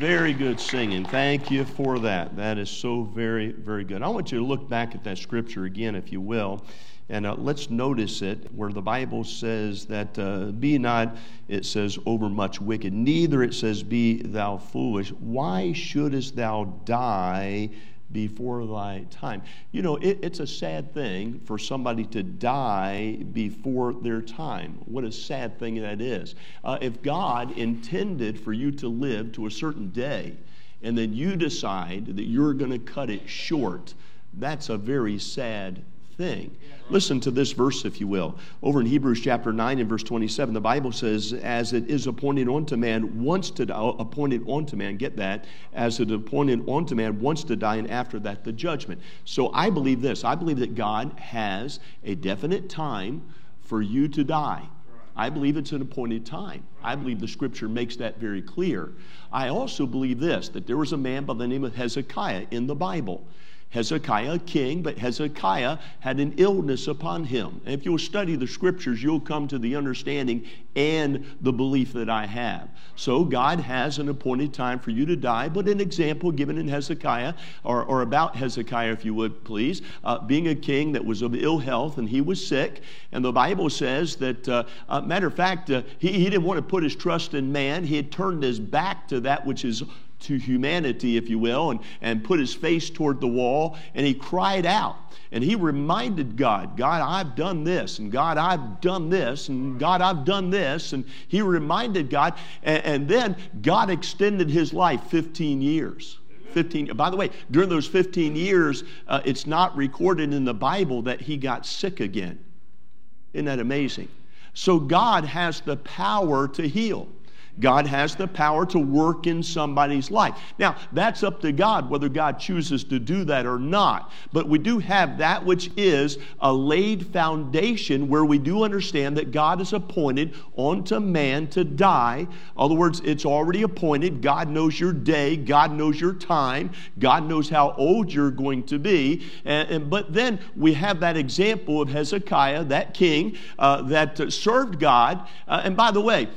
Very good singing. Thank you for that. That is so very, very good. I want you to look back at that scripture again, if you will, and let's notice it where the Bible says that be not, it says, overmuch wicked. Neither, it says, be thou foolish. Why shouldest thou die before thy time? You know, it's a sad thing for somebody to die before their time. What a sad thing that is. If God intended for you to live to a certain day, and then you decide that you're going to cut it short, that's a very sad thing. Listen to this verse, if you will. Over in Hebrews chapter 9 and verse 27, the Bible says, as it is appointed unto man once to die, appointed unto man, get that, as it appointed unto man once to die, and after that the judgment. So I believe this. I believe that God has a definite time for you to die. I believe it's an appointed time. I believe the scripture makes that very clear. I also believe this, that there was a man by the name of Hezekiah in the Bible. Hezekiah, a king, but Hezekiah had an illness upon him. And if you'll study the scriptures, you'll come to the understanding and the belief that I have. So God has an appointed time for you to die, but an example given in Hezekiah, or about Hezekiah, if you would, please, being a king that was of ill health, and he was sick. And the Bible says that, matter of fact, he didn't want to put his trust in man. He had turned his back to that which is to humanity, if you will, and put his face toward the wall, and he cried out. And he reminded God, God, I've done this, and God, I've done this, and God, I've done this. And he reminded God, and then God extended his life 15 years. 15. By the way, during those 15 years, it's not recorded in the Bible that he got sick again. Isn't that amazing? So God has the power to heal. God has the power to work in somebody's life. Now, that's up to God whether God chooses to do that or not. But we do have that which is a laid foundation where we do understand that God is appointed unto man to die. In other words, it's already appointed. God knows your day. God knows your time. God knows how old you're going to be. But then we have that example of Hezekiah, that king that served God. And by the way,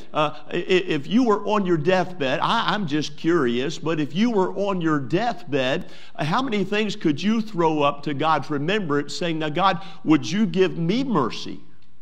if you were on your deathbed, I'm just curious, but if you were on your deathbed, how many things could you throw up to God's remembrance saying, now God, would you give me mercy?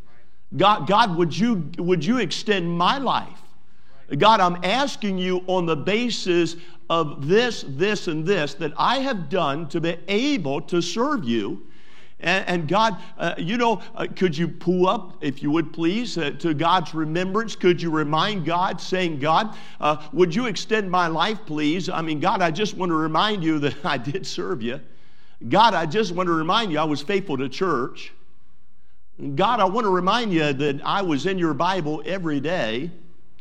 God, would you extend my life? God, I'm asking you on the basis of this, and this that I have done to be able to serve you. And God, could you pull up, if you would please, to God's remembrance? Could you remind God, saying, God, would you extend my life, please? I mean, God, I just want to remind you that I did serve you. God, I just want to remind you I was faithful to church. God, I want to remind you that I was in your Bible every day.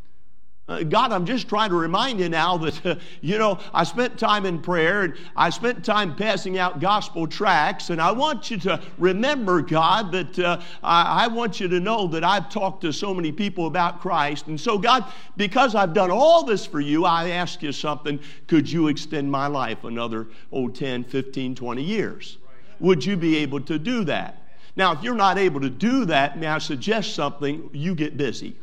God, I'm just trying to remind you now that, I spent time in prayer and I spent time passing out gospel tracts, and I want you to remember, God, that I want you to know that I've talked to so many people about Christ. And so, God, because I've done all this for you, I ask you something. Could you extend my life another, 10, 15, 20 years? Would you be able to do that? Now, if you're not able to do that, may I suggest something? You get busy.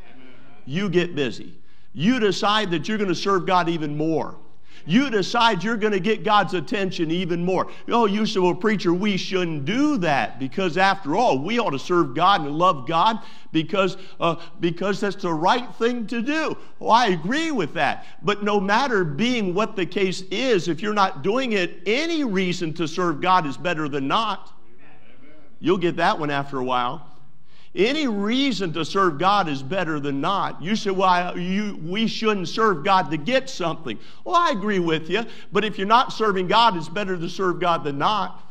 You get busy. You decide that you're going to serve God even more. You decide you're going to get God's attention even more. Oh, you say, well, preacher, we shouldn't do that because after all, we ought to serve God and love God because that's the right thing to do. Well, I agree with that. But no matter being what the case is, if you're not doing it, any reason to serve God is better than not. You'll get that one after a while. Any reason to serve God is better than not. You say, well, we shouldn't serve God to get something. Well, I agree with you. But if you're not serving God, it's better to serve God than not.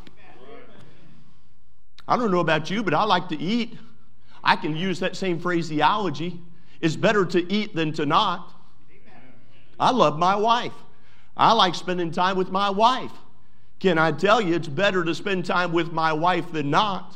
I don't know about you, but I like to eat. I can use that same phraseology. It's better to eat than to not. I love my wife. I like spending time with my wife. Can I tell you it's better to spend time with my wife than not?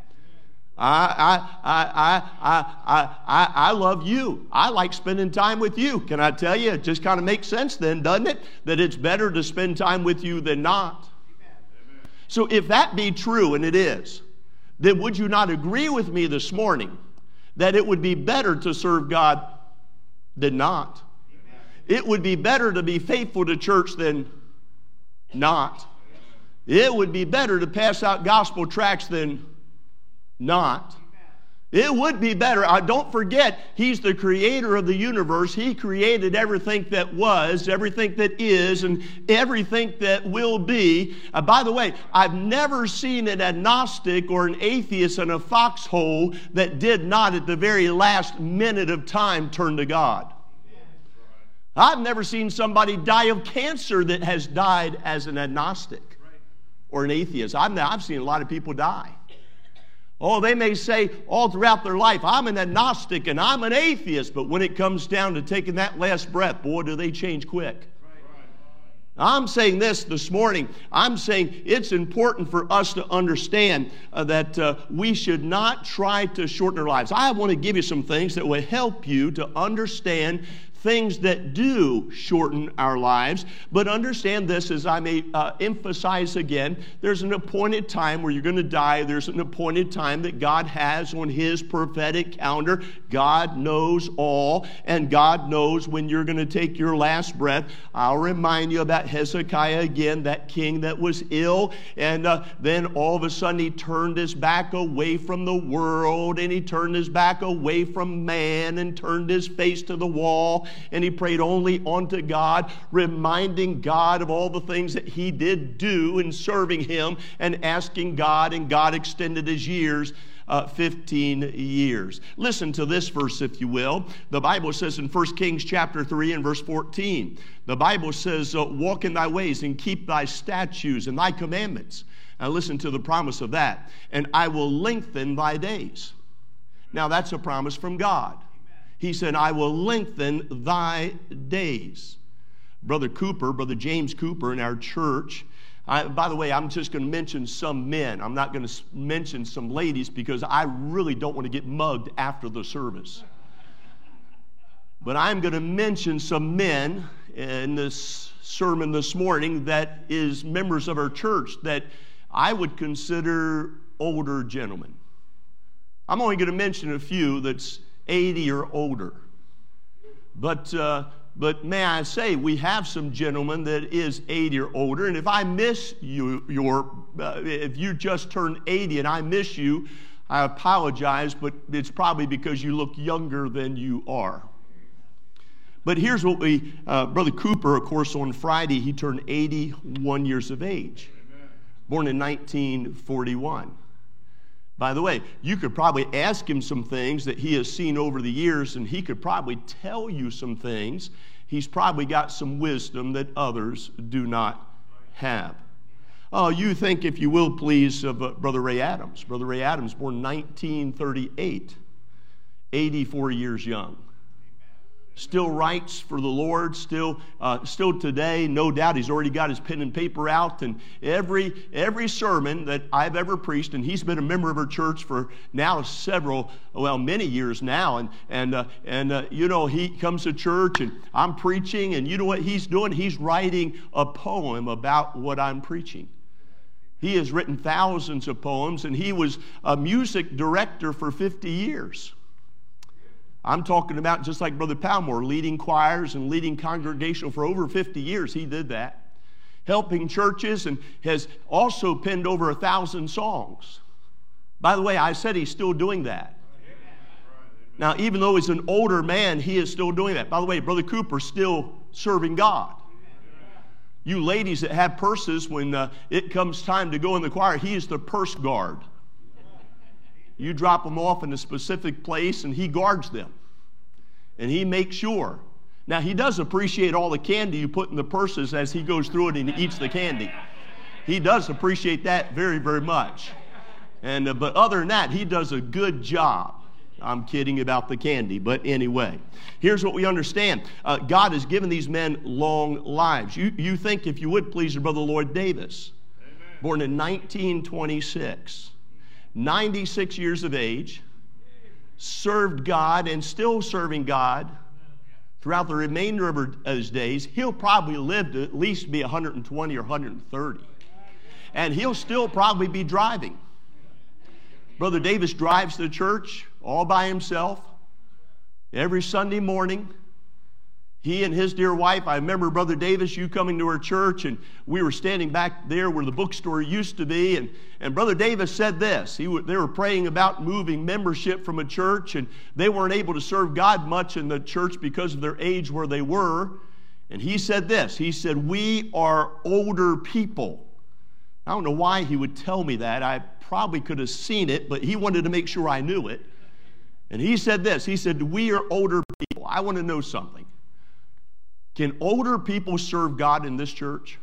I love you. I like spending time with you. Can I tell you? It just kind of makes sense then, doesn't it? That it's better to spend time with you than not. Amen. So if that be true, and it is, then would you not agree with me this morning that it would be better to serve God than not? Amen. it would be better to be faithful to church than not. It would be better to pass out gospel tracts than not. It would be better. Don't forget, He's the creator of the universe. He created everything that was, everything that is, and everything that will be. By the way, I've never seen an agnostic or an atheist in a foxhole that did not at the very last minute of time turn to God. I've never seen somebody die of cancer that has died as an agnostic or an atheist. I've seen a lot of people die. Oh, they may say all throughout their life, I'm an agnostic and I'm an atheist, but when it comes down to taking that last breath, boy, do they change quick. I'm saying this morning. I'm saying it's important for us to understand that we should not try to shorten our lives. I want to give you some things that will help you to understand things that do shorten our lives. But understand this, as I may emphasize again, there's an appointed time where you're going to die. There's an appointed time that God has on His prophetic calendar. God knows all, and God knows when you're going to take your last breath. I'll remind you about Hezekiah again, that king that was ill, and then all of a sudden he turned his back away from the world, and he turned his back away from man, and turned his face to the wall, and he prayed only unto God, reminding God of all the things that he did do in serving Him and asking God, and God extended his years. 15 years. Listen to this verse, if you will. The Bible says in 1 Kings chapter 3 and verse 14, the Bible says, walk in thy ways and keep thy statutes and thy commandments. Now listen to the promise of that. And I will lengthen thy days. Now that's a promise from God. He said, I will lengthen thy days. Brother James Cooper in our church, by the way, I'm just going to mention some men. I'm not going to mention some ladies because I really don't want to get mugged after the service. But I'm going to mention some men in this sermon this morning that is members of our church that I would consider older gentlemen. I'm only going to mention a few that's 80 or older. But may I say, we have some gentlemen that is 80 or older, and if I miss you, if you just turned 80 and I miss you, I apologize, but it's probably because you look younger than you are. But here's what Brother Cooper, of course, on Friday, he turned 81 years of age, born in 1941. By the way, you could probably ask him some things that he has seen over the years, and he could probably tell you some things. He's probably got some wisdom that others do not have. Oh, you think, if you will, please, of Brother Ray Adams. Brother Ray Adams, born 1938, 84 years young. Still writes for the Lord, still today, no doubt he's already got his pen and paper out, and every sermon that I've ever preached, and he's been a member of our church for now many years now, and you know, he comes to church and I'm preaching, and you know what he's doing? He's writing a poem about what I'm preaching. He has written thousands of poems, and he was a music director for 50 years. I'm talking about just like Brother Palmore, leading choirs and leading congregational for over 50 years. He did that. Helping churches, and has also penned over 1,000 songs. By the way, I said he's still doing that. Now, even though he's an older man, he is still doing that. By the way, Brother Cooper's still serving God. You ladies that have purses, when it comes time to go in the choir, he is the purse guard. You drop them off in a specific place, and he guards them. And he makes sure. Now, he does appreciate all the candy you put in the purses as he goes through it and he eats the candy. He does appreciate that very, very much. But other than that, he does a good job. I'm kidding about the candy, but anyway. Here's what we understand. God has given these men long lives. You think, if you would please, Brother Lloyd Davis, born in 1926. 96 years of age, served God and still serving God throughout the remainder of his days. He'll probably live to at least be 120 or 130. And he'll still probably be driving. Brother Davis drives to church all by himself every Sunday morning. He and his dear wife, I remember Brother Davis, you coming to our church, and we were standing back there where the bookstore used to be, and Brother Davis said this. They were praying about moving membership from a church, and they weren't able to serve God much in the church because of their age where they were. And he said this. He said, we are older people. I don't know why he would tell me that. I probably could have seen it, but he wanted to make sure I knew it. And he said this. He said, we are older people. I want to know something. Can older people serve God in this church?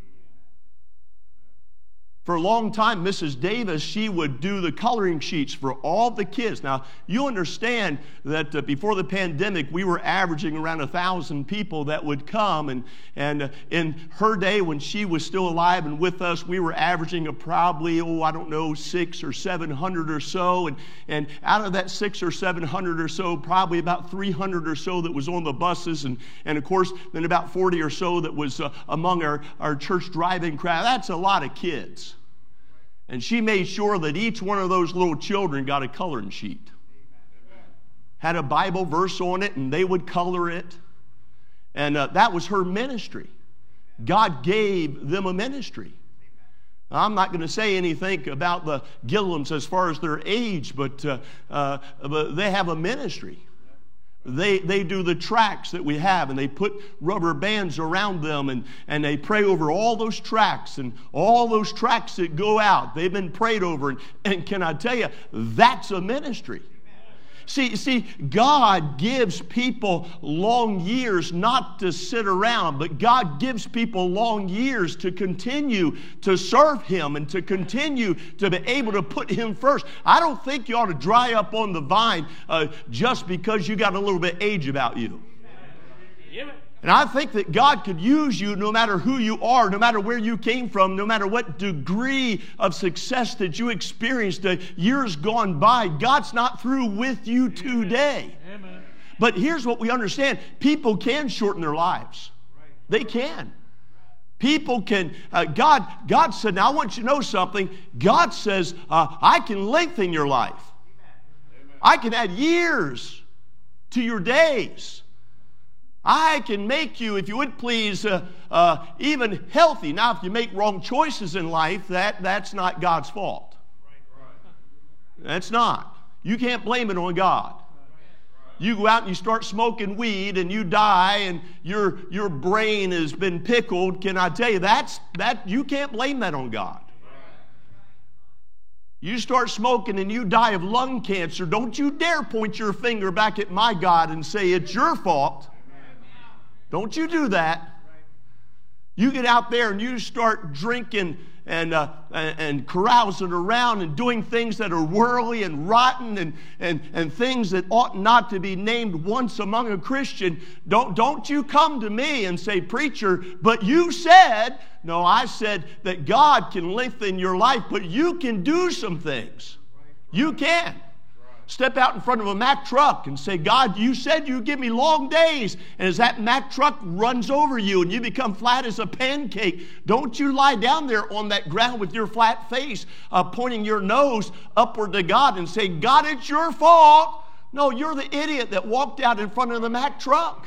For a long time, Mrs. Davis, she would do the coloring sheets for all the kids. Now, you understand that before the pandemic, we were averaging around 1,000 people that would come. And in her day, when she was still alive and with us, we were averaging probably, 600 or 700 or so. And out of that 600 or 700 or so, probably about 300 or so that was on the buses. And of course, then about 40 or so that was among our church driving crowd. That's a lot of kids. And she made sure that each one of those little children got a coloring sheet. Had a Bible verse on it, and they would color it. And that was her ministry. God gave them a ministry. Now, I'm not going to say anything about the Gillums as far as their age, but they have a ministry. They do the tracts that we have, and they put rubber bands around them, and they pray over all those tracts, and all those tracts that go out, they've been prayed over. And can I tell you, that's a ministry. See, God gives people long years not to sit around, but God gives people long years to continue to serve Him and to continue to be able to put Him first. I don't think you ought to dry up on the vine just because you got a little bit of age about you. And I think that God could use you no matter who you are, no matter where you came from, no matter what degree of success that you experienced years gone by. God's not through with you today. Amen. But here's what we understand. People can shorten their lives. They can. People can, God said, now I want you to know something. God says, I can lengthen your life. I can add years to your days. I can make you, if you would please, even healthy. Now, if you make wrong choices in life, that's not God's fault. That's not. You can't blame it on God. You go out and you start smoking weed and you die and your brain has been pickled. Can I tell you, that you can't blame that on God. You start smoking and you die of lung cancer. Don't you dare point your finger back at my God and say it's your fault. Don't you do that. You get out there and you start drinking and carousing around and doing things that are worldly and rotten and things that ought not to be named once among a Christian. Don't you come to me and say, preacher, but you said. No, I said that God can lengthen your life, but you can do some things. You can. Step out in front of a Mack truck and say, God, you said you give me long days. And as that Mack truck runs over you and you become flat as a pancake, don't you lie down there on that ground with your flat face, pointing your nose upward to God and say, God, it's your fault. No, you're the idiot that walked out in front of the Mack truck.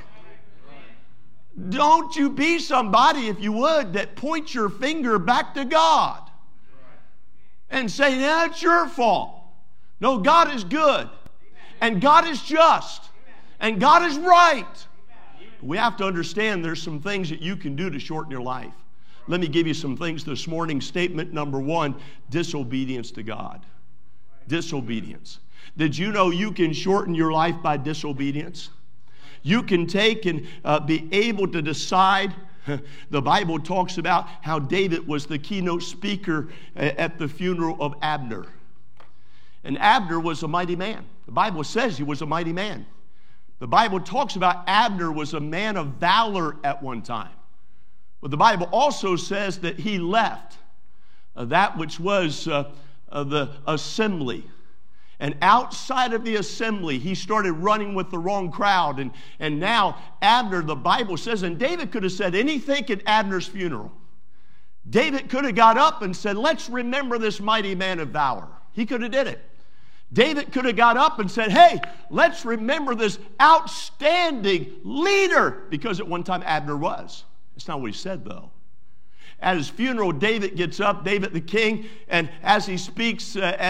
Don't you be somebody, if you would, that points your finger back to God and say, that's your fault. No, God is good, and God is just, and God is right. We have to understand there's some things that you can do to shorten your life. Let me give you some things this morning. Statement number 1, disobedience to God. Disobedience. Did you know you can shorten your life by disobedience? You can take and be able to decide. The Bible talks about how David was the keynote speaker at the funeral of Abner. And Abner was a mighty man. The Bible says he was a mighty man. The Bible talks about Abner was a man of valor at one time. But the Bible also says that he left that which was the assembly. And outside of the assembly, he started running with the wrong crowd. And now Abner, the Bible says, and David could have said anything at Abner's funeral. David could have got up and said, let's remember this mighty man of valor. He could have did it. David could have got up and said, hey, let's remember this outstanding leader, because at one time Abner was. That's not what he said, though. At his funeral, David gets up, David the king, and as he speaks,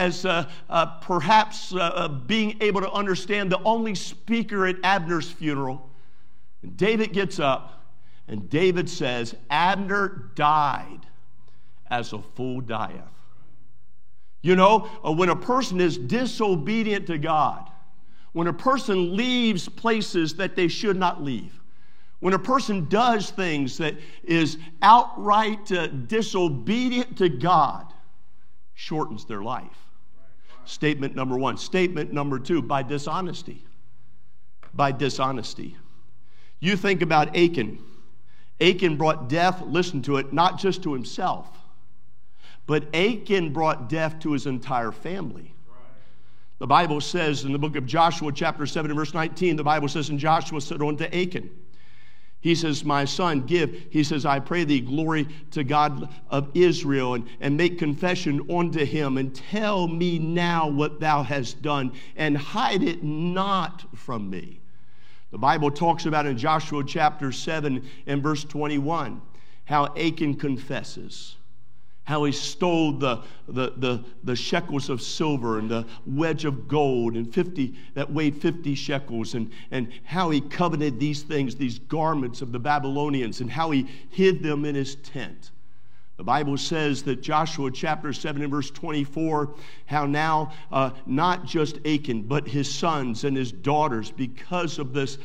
perhaps being able to understand the only speaker at Abner's funeral, David gets up, and David says, Abner died as a fool dieth. You know, when a person is disobedient to God, when a person leaves places that they should not leave, when a person does things that is outright disobedient to God, shortens their life. Statement number one. Statement number two, by dishonesty. By dishonesty. You think about Achan. Achan brought death, listen to it, not just to himself, but Achan brought death to his entire family. The Bible says in the book of Joshua, chapter 7 and verse 19, the Bible says, and Joshua said unto Achan, he says, my son, give, he says, I pray thee glory to God of Israel, and make confession unto him, and tell me now what thou hast done, and hide it not from me. The Bible talks about in Joshua chapter 7 and verse 21, how Achan confesses, how he stole the shekels of silver and the wedge of gold and 50 that weighed 50 shekels, and how he coveted these things, these garments of the Babylonians, and how he hid them in his tent. The Bible says that Joshua chapter 7 and verse 24, how now not just Achan, but his sons and his daughters, because of this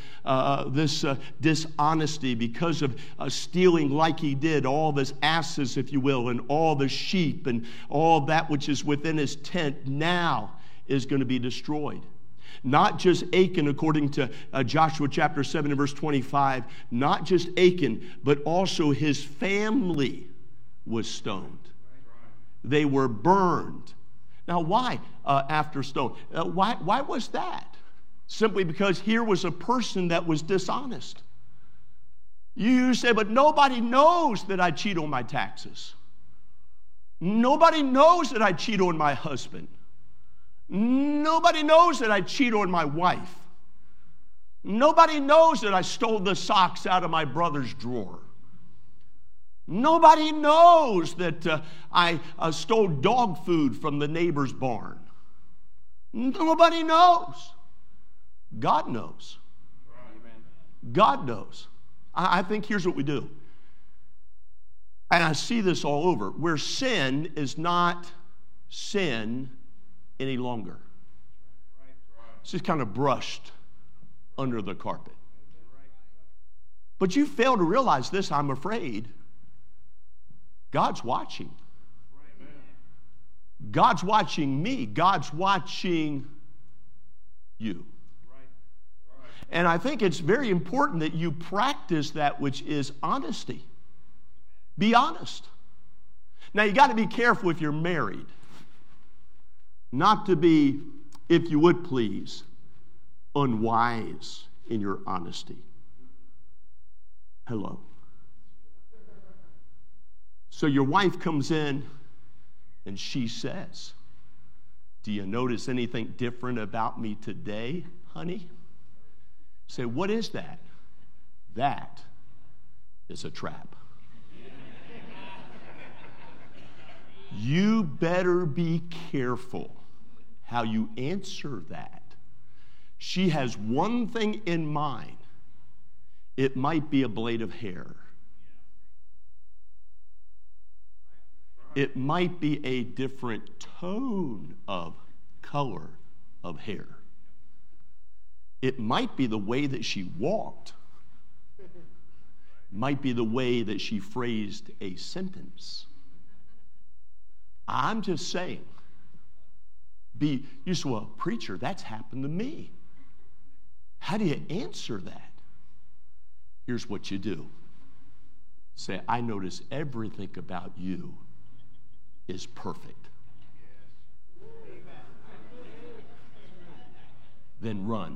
dishonesty, because of stealing like he did, all his asses, if you will, and all the sheep and all that which is within his tent, now is going to be destroyed. Not just Achan, according to Joshua chapter 7 and verse 25, not just Achan, but also his family was stoned. They were burned. Now, why after stone? Why was that? Simply because here was a person that was dishonest. You say, but nobody knows that I cheat on my taxes. Nobody knows that I cheat on my husband. Nobody knows that I cheat on my wife. Nobody knows that I stole the socks out of my brother's drawer. Nobody knows that I stole dog food from the neighbor's barn. Nobody knows. God knows. God knows. I think here's what we do. And I see this all over, where sin is not sin any longer. It's just kind of brushed under the carpet. But you fail to realize this, I'm afraid. God's watching. God's watching me. God's watching you. And I think it's very important that you practice that which is honesty. Be honest. Now, you got to be careful if you're married, not to be, if you would please, unwise in your honesty. Hello. So your wife comes in and she says, do you notice anything different about me today, honey? Say, what is that? That is a trap. You better be careful how you answer that. She has one thing in mind. It might be a blade of hair. It might be a different tone of color of hair. It might be the way that she walked. It might be the way that she phrased a sentence. I'm just saying, you say, well, preacher, that's happened to me. How do you answer that? Here's what you do. Say, I notice everything about you is perfect. Then run.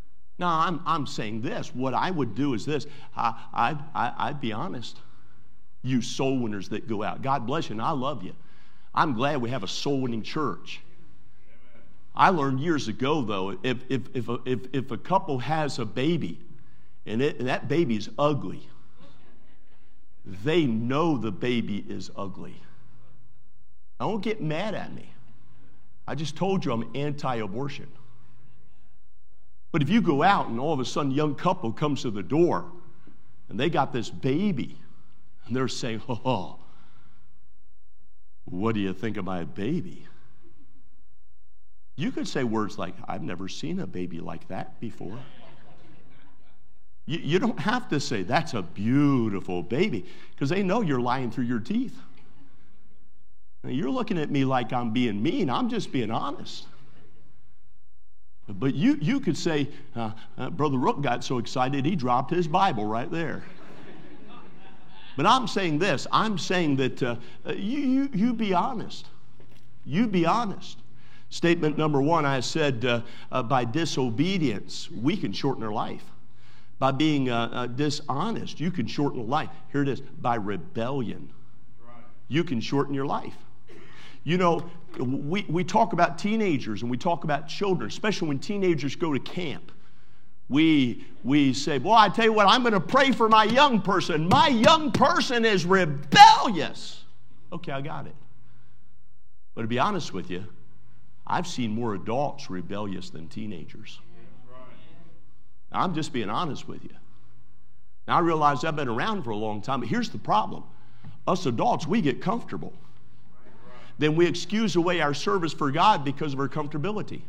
Now, I'm saying this. What I would do is this. I'd be honest. You soul winners that go out. God bless you, and I love you. I'm glad we have a soul winning church. I learned years ago, though, if a couple has a baby and that baby is ugly, they know the baby is ugly. Don't get mad at me. I just told you I'm anti-abortion. But if you go out and all of a sudden a young couple comes to the door and they got this baby and they're saying, oh, what do you think of my baby? You could say words like, I've never seen a baby like that before. You don't have to say, that's a beautiful baby, because they know you're lying through your teeth. Now, you're looking at me like I'm being mean. I'm just being honest. But you could say, Brother Rook got so excited he dropped his Bible right there. But I'm saying this. I'm saying that you be honest. You be honest. Statement number one, I said, by disobedience, we can shorten our life. By being dishonest, you can shorten life. Here it is, by rebellion, you can shorten your life. You know, we talk about teenagers and we talk about children, especially when teenagers go to camp. We say, well, I tell you what, I'm going to pray for my young person. My young person is rebellious. Okay, I got it. But to be honest with you, I've seen more adults rebellious than teenagers. Now, I'm just being honest with you. Now, I realize I've been around for a long time, but here's the problem. Us adults, we get comfortable. Then we excuse away our service for God because of our comfortability.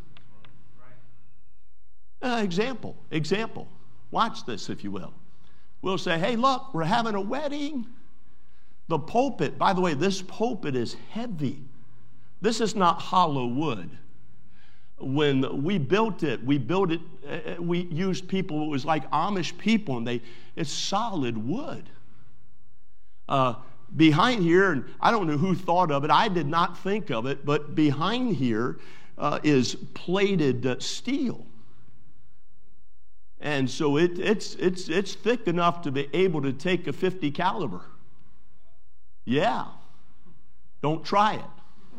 Example. Watch this, if you will. We'll say, hey, look, we're having a wedding. The pulpit, by the way, this pulpit is heavy. This is not hollow wood. When we built it, we used people, it was like Amish people, and it's solid wood. Behind here, and I don't know who thought of it, I did not think of it, but behind here is plated steel. And so it's thick enough to be able to take a .50 caliber. Yeah. Don't try it.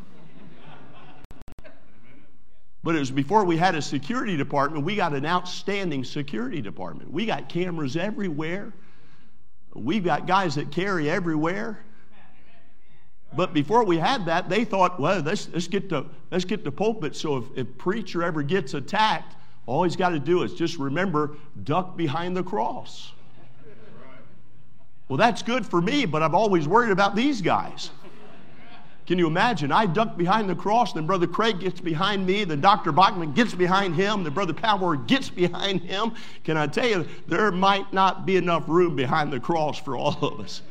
But it was before we had a security department. We got an outstanding security department. We got cameras everywhere. We've got guys that carry everywhere. But before we had that, they thought, well, let's get the pulpit so if preacher ever gets attacked, all he's got to do is just remember, duck behind the cross. Well, that's good for me, but I'm always worried about these guys. Can you imagine? I duck behind the cross, then Brother Craig gets behind me, then Dr. Bachman gets behind him, then Brother Palmer gets behind him. Can I tell you, there might not be enough room behind the cross for all of us.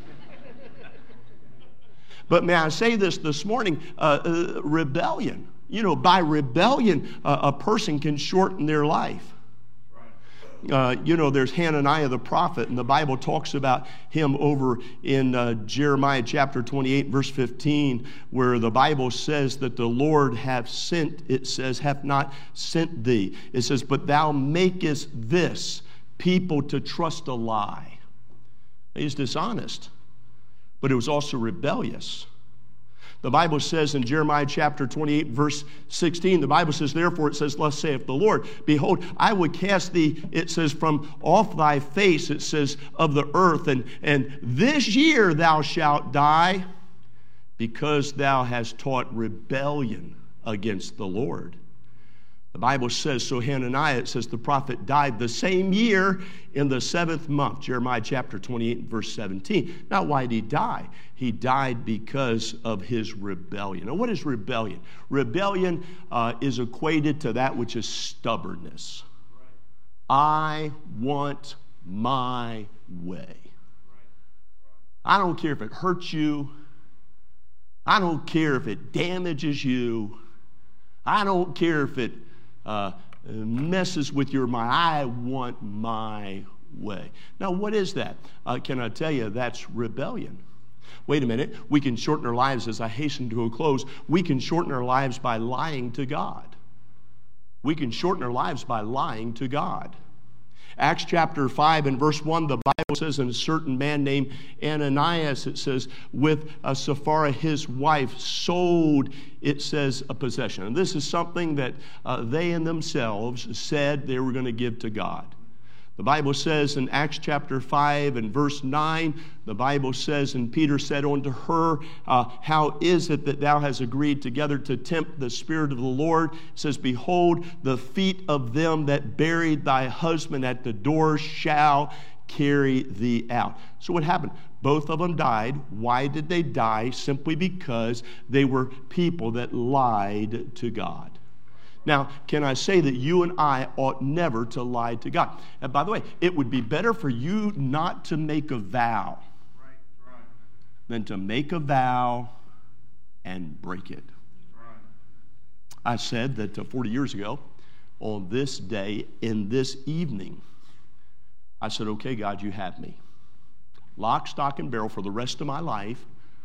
But may I say this morning, rebellion. You know, by rebellion, a person can shorten their life. You know, there's Hananiah the prophet, and the Bible talks about him over in Jeremiah chapter 28, verse 15, where the Bible says that the Lord hath sent, it says, hath not sent thee. It says, but thou makest this people to trust a lie. He's dishonest, but it was also rebellious. The Bible says in Jeremiah chapter 28, verse 16, the Bible says, therefore it says, thus saith the Lord, behold, I would cast thee, it says, from off thy face, it says, of the earth, and this year thou shalt die, because thou hast taught rebellion against the Lord. The Bible says, so Hananiah, it says, the prophet died the same year in the 7th month, Jeremiah chapter 28, verse 17. Now, why did he die? He died because of his rebellion. Now, what is rebellion? Rebellion is equated to that which is stubbornness. I want my way. I don't care if it hurts you. I don't care if it damages you. I don't care if it messes with your mind. I want my way. Now, what is that? Can I tell you that's rebellion? Wait a minute. We can shorten our lives, as I hasten to a close. We can shorten our lives by lying to God. We can shorten our lives by lying to God. Acts chapter 5 and verse 1, the Bible says, and a certain man named Ananias, it says, with Sapphira his wife, sold, it says, a possession. And this is something that they in themselves said they were going to give to God. The Bible says in Acts chapter 5 and verse 9, the Bible says, and Peter said unto her, how is it that thou hast agreed together to tempt the Spirit of the Lord? It says, behold, the feet of them that buried thy husband at the door shall carry thee out. So what happened? Both of them died. Why did they die? Simply because they were people that lied to God. Now, can I say that you and I ought never to lie to God? And by the way, it would be better for you not to make a vow than to make a vow and break it. I said that 40 years ago, on this day, in this evening, I said, okay, God, you have me. Lock, stock, and barrel for the rest of my life,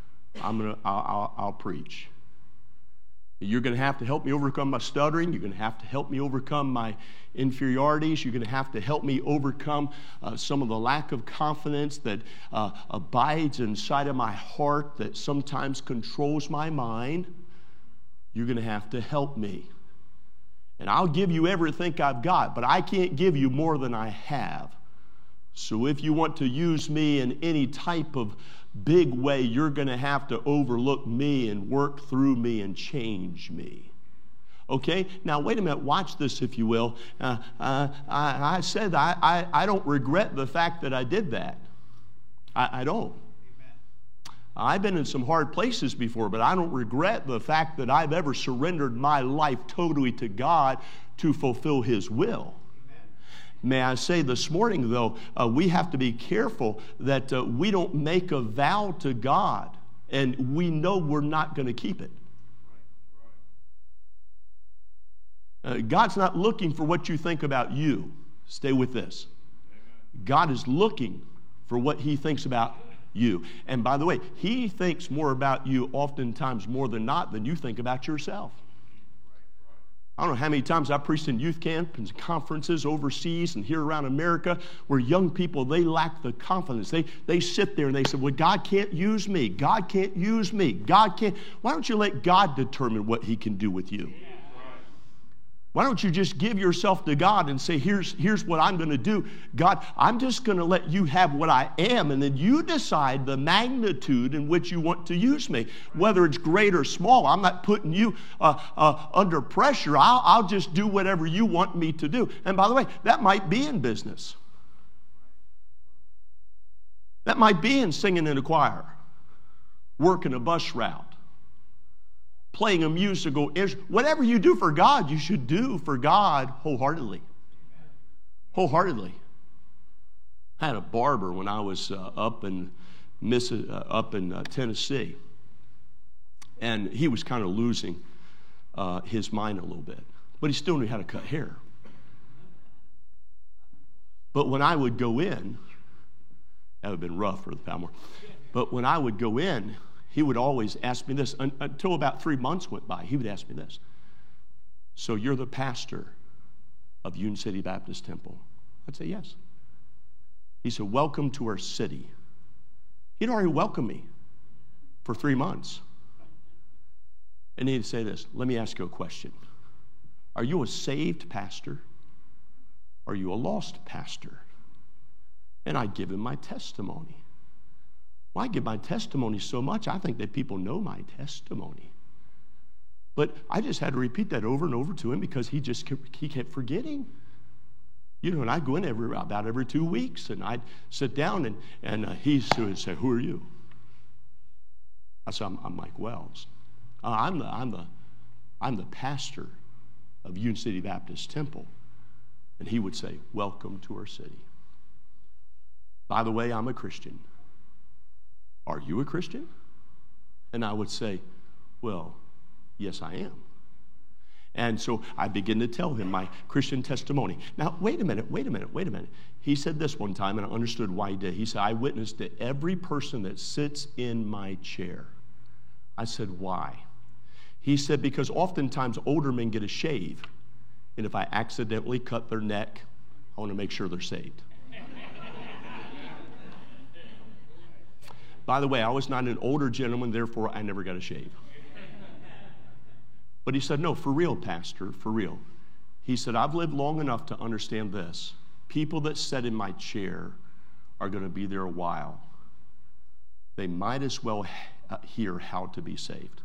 I'll preach. You're going to have to help me overcome my stuttering. You're going to have to help me overcome my inferiorities. You're going to have to help me overcome some of the lack of confidence that abides inside of my heart that sometimes controls my mind. You're going to have to help me. And I'll give you everything I've got, but I can't give you more than I have. So if you want to use me in any type of big way, you're going to have to overlook me and work through me and change me. Okay? Now, wait a minute. Watch this, if you will. I said I don't regret the fact that I did that. I don't. Amen. I've been in some hard places before, but I don't regret the fact that I've ever surrendered my life totally to God to fulfill His will. May I say this morning, though, we have to be careful that we don't make a vow to God and we know we're not going to keep it. God's not looking for what you think about you. Stay with this. God is looking for what He thinks about you. And by the way, He thinks more about you oftentimes more than not than you think about yourself. I don't know how many times I preached in youth camp and conferences overseas and here around America where young people, they lack the confidence. They sit there and they say, well, God can't use me. God can't use me. God can't. Why don't you let God determine what He can do with you? Why don't you just give yourself to God and say, here's what I'm going to do. God, I'm just going to let you have what I am, and then you decide the magnitude in which you want to use me. Whether it's great or small, I'm not putting you under pressure. I'll just do whatever you want me to do. And by the way, that might be in business. That might be in singing in a choir, working a bus route, playing a musical instrument. Whatever you do for God, you should do for God wholeheartedly. Wholeheartedly. I had a barber when I was up in Tennessee, and he was kind of losing his mind a little bit, but he still knew how to cut hair. But when I would go in, that would have been rough for the Palmore, but when I would go in, he would always ask me this, until about 3 months went by. He would ask me this. So you're the pastor of Union City Baptist Temple? I'd say yes. He said, welcome to our city. He'd already welcomed me for 3 months. And he'd say this, let me ask you a question. Are you a saved pastor? Are you a lost pastor? And I'd give him my testimony. Well, I give my testimony so much, I think that people know my testimony. But I just had to repeat that over and over to him because he kept forgetting. You know, and I'd go in about every 2 weeks, and I'd sit down, and he would say, who are you? I said, I'm Mike Wells. I'm the pastor of Union City Baptist Temple. And he would say, welcome to our city. By the way, I'm a Christian. Are you a Christian? And I would say, well, yes, I am. And so I begin to tell him my Christian testimony. Now, wait a minute. He said this one time, and I understood why he did. He said, I witnessed to every person that sits in my chair. I said, why? He said, because oftentimes older men get a shave. And if I accidentally cut their neck I want to make sure they're saved. By the way, I was not an older gentleman, therefore I never got a shave. But he said, no, for real, Pastor, for real. He said, I've lived long enough to understand this. People that sit in my chair are going to be there a while. They might as well hear how to be saved.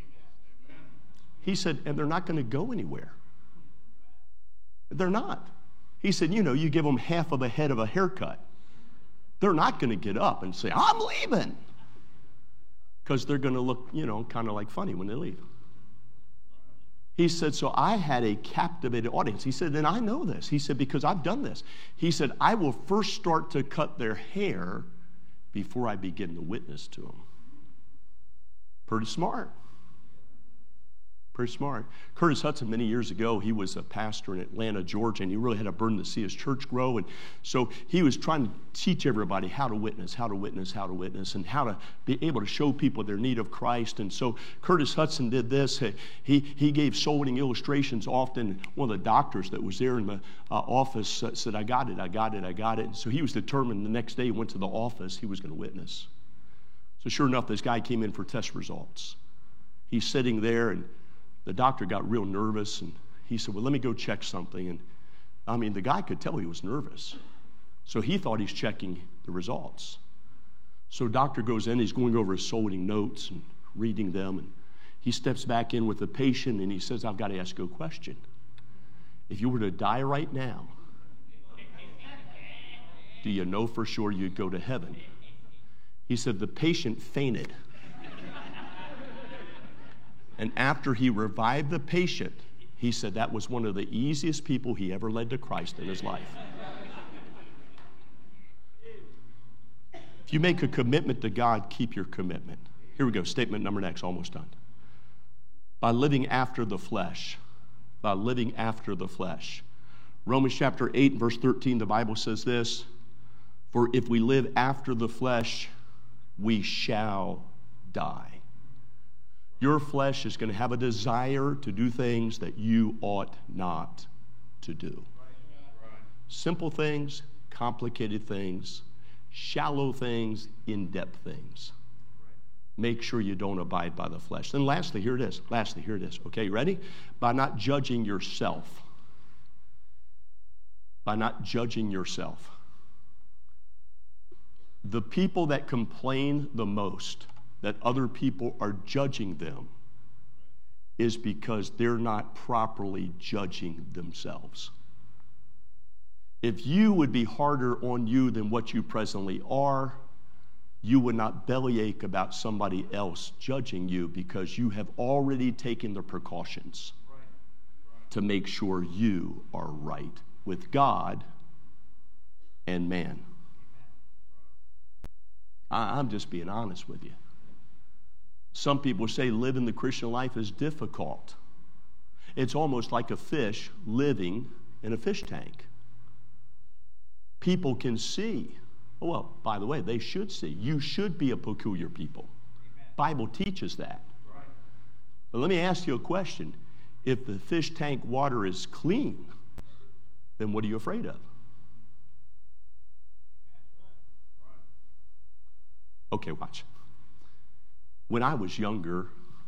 He said, and they're not going to go anywhere. They're not. He said, you give them half of a head of a haircut. They're not going to get up and say, I'm leaving. Because they're going to look, kind of like funny when they leave. He said, so I had a captivated audience. He said, and I know this. He said, because I've done this. He said, I will first start to cut their hair before I begin to witness to them. Pretty smart. Pretty smart. Curtis Hudson, many years ago, he was a pastor in Atlanta, Georgia, and he really had a burden to see his church grow. And so he was trying to teach everybody how to witness, and how to be able to show people their need of Christ. And so Curtis Hudson did this. He gave soul winning illustrations often. One of the doctors that was there in the office said, I got it. And so he was determined the next day he went to the office, he was going to witness. So sure enough, this guy came in for test results. He's sitting there, and the doctor got real nervous, and he said, well, let me go check something. And the guy could tell he was nervous. So he thought he's checking the results. So doctor goes in, he's going over his soul winning notes and reading them, and he steps back in with the patient, and he says, I've got to ask you a question. If you were to die right now, do you know for sure you'd go to heaven? He said, the patient fainted. And after he revived the patient, he said that was one of the easiest people he ever led to Christ in his life. If you make a commitment to God, keep your commitment. Here we go, statement number next, almost done. By living after the flesh. By living after the flesh. Romans chapter 8, verse 13, the Bible says this, for if we live after the flesh, we shall die. Your flesh is going to have a desire to do things that you ought not to do. Simple things, complicated things, shallow things, in-depth things. Make sure you don't abide by the flesh. Then lastly, here it is. Okay, you ready? By not judging yourself. By not judging yourself. The people that complain the most that other people are judging them is because they're not properly judging themselves. If you would be harder on you than what you presently are, you would not bellyache about somebody else judging you because you have already taken the precautions to make sure you are right with God and man. I'm just being honest with you. Some people say living the Christian life is difficult. It's almost like a fish living in a fish tank. People can see. Well, by the way, they should see. You should be a peculiar people. Amen. Bible teaches that. Right. But let me ask you a question. If the fish tank water is clean, then what are you afraid of? Okay, watch. When I was younger,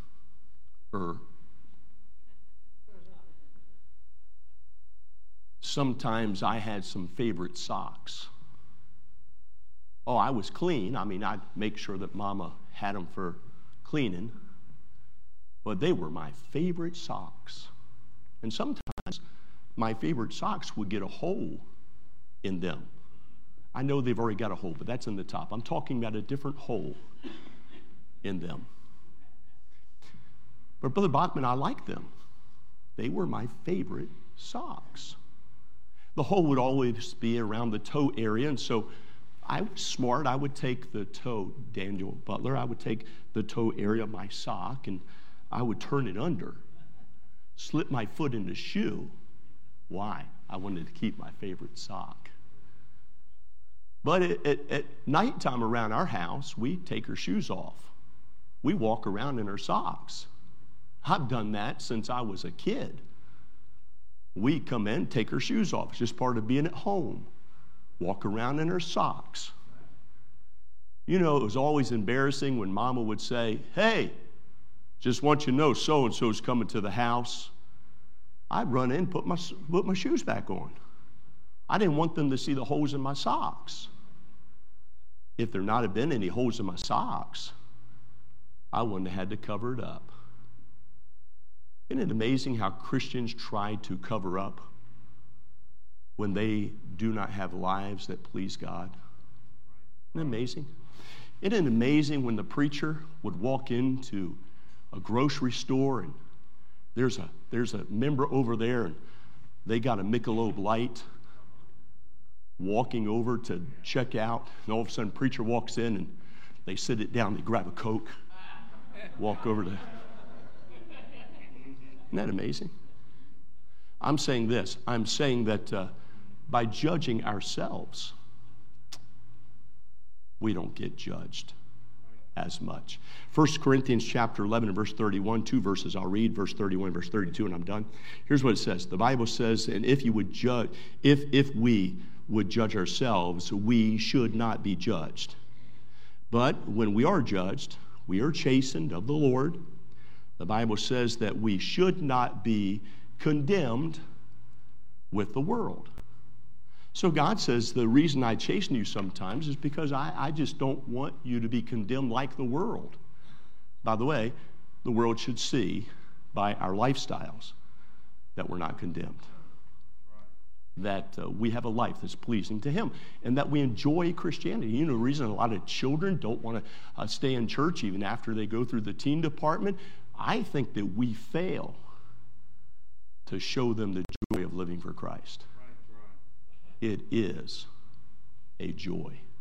sometimes I had some favorite socks. Oh, I was clean. I'd make sure that Mama had them for cleaning. But they were my favorite socks. And sometimes my favorite socks would get a hole in them. I know they've already got a hole, but that's in the top. I'm talking about a different hole in them. But Brother Bachman, I like them. They were my favorite socks. The hole would always be around the toe area, and so I was smart. I would take the toe, Daniel Butler, I would take the toe area of my sock, and I would turn it under, slip my foot in the shoe. Why? I wanted to keep my favorite sock. But at nighttime around our house, we take our shoes off. We walk around in our socks. I've done that since I was a kid. We come in, take her shoes off. It's just part of being at home. Walk around in her socks. You know, it was always embarrassing when Mama would say, hey, just want you to know so-and-so's coming to the house. I'd run in, put my shoes back on. I didn't want them to see the holes in my socks. If there not have been any holes in my socks, I wouldn't have had to cover it up. Isn't it amazing how Christians try to cover up when they do not have lives that please God? Isn't it amazing? Isn't it amazing when the preacher would walk into a grocery store and there's a member over there and they got a Michelob Light walking over to check out, and all of a sudden preacher walks in and they sit it down, they grab a Coke, walk over to... Isn't that amazing? I'm saying this. I'm saying that by judging ourselves, we don't get judged as much. 1 Corinthians chapter 11 and verse 31, 2 verses I'll read, verse 31, verse 32, and I'm done. Here's what it says. The Bible says, and if you would judge, if we would judge ourselves, we should not be judged. But when we are judged, we are chastened of the Lord. The Bible says that we should not be condemned with the world. So God says the reason I chasten you sometimes is because I just don't want you to be condemned like the world. By the way, the world should see by our lifestyles that we're not condemned. That we have a life that's pleasing to Him, and that we enjoy Christianity. You know the reason a lot of children don't want to stay in church even after they go through the teen department? I think that we fail to show them the joy of living for Christ. It is a joy.